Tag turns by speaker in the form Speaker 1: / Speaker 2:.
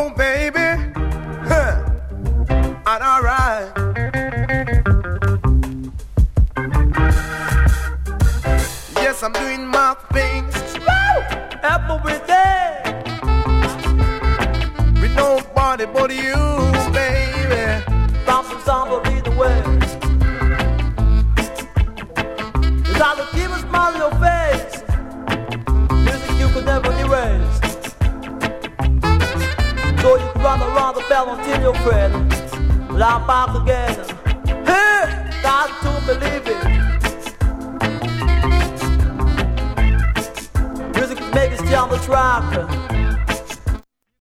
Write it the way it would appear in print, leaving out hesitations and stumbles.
Speaker 1: Oh, baby, huh. And all right. Yes, I'm doing my things. Every day. With nobody but you, baby. Bouncing somebody the way. It's all to keep a smile on your face. Music you could never erase. So you can run around the bell until you're afraid. But I'm back again. Hey, got to believe it. Music make us stay on the track.